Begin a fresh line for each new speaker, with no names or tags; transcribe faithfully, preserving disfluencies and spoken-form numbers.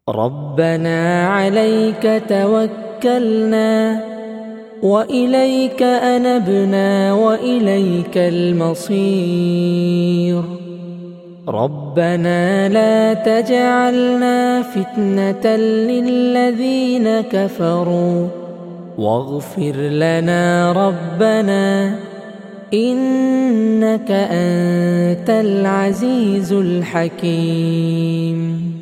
ربنا عليك توكلنا وإليك أنبنا وإليك المصير. ربنا لا تجعلنا فتنة للذين كفروا واغفر لنا ربنا إنك أنت العزيز الحكيم.